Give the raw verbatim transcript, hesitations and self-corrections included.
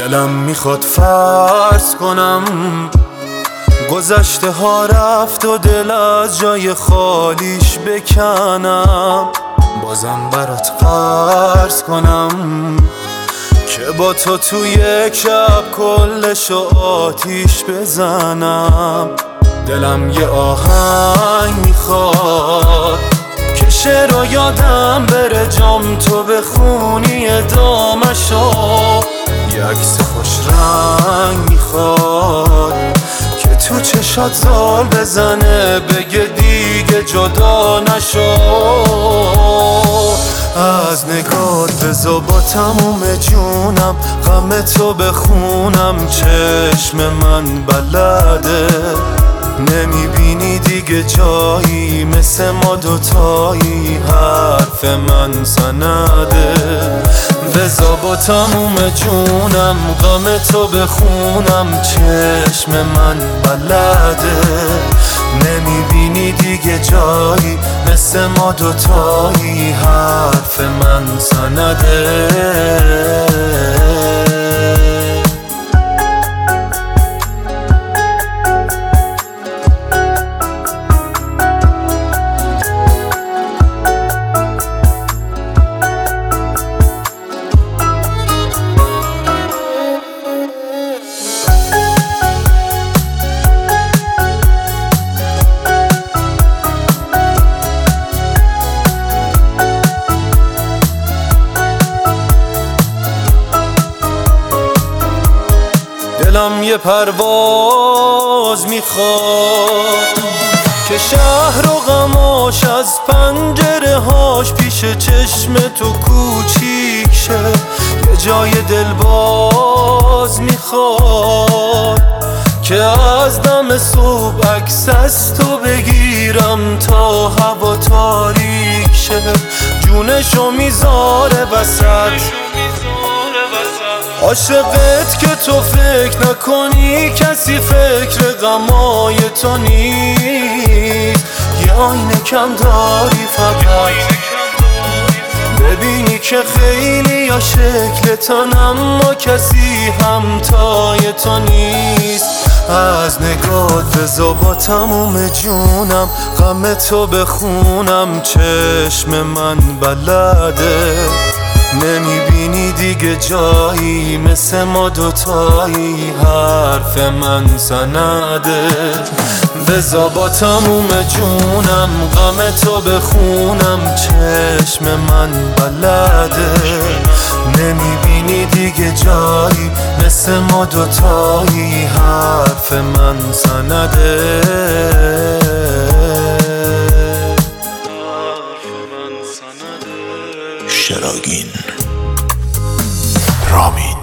دلم میخواد فرض کنم گذشته ها رفت و دل از جای خالیش بکنم، بازم برات فرض کنم که با تو توی یک شب کلشو آتیش بزنم. دلم یه آهنگ میخواد که شعر و یادم بره جام تو بخونی ادامشو، یه عکس خوش رنگ میخواد که تو چشات زال بزنه بگه دیگه جدا نشو. از نگات بزا با تموم جونم غم تو بخونم، چشم من بلده نمیبینی دیگه جایی مثل ما دوتایی، حرف من سنده. بزا با تموم جونم غم تو بخونم، چشم من بلده نمیبینی دیگه جایی مثل ما دوتایی، حرف من سنده. دلم یه پرواز میخواد که شهر و غماش از پنجره هاش پیش چشم تو کوچیک شه، یه جای دل باز میخواد که از دم صبح عکس از تو بگیرم تا هوا تاریک شه، جونشو میذاره وسط عاشقت که تو فکر نکنی کسی فکر غمای تو نیست، یه آینه کم داری فقط ببینی که خیلی یا شکلتن اما کسی همتای تو نیست. از نگات بزا با تموم جونم غم تو بخونم، چشم من بلده نمیبینی دیگه جایی مثل ما دوتایی، حرف من سنده. بزا با تموم جونم غم تو بخونم، چشم من بلده نمیبینی دیگه جایی مثل ما دوتایی، حرف من سنده. شراگین رامین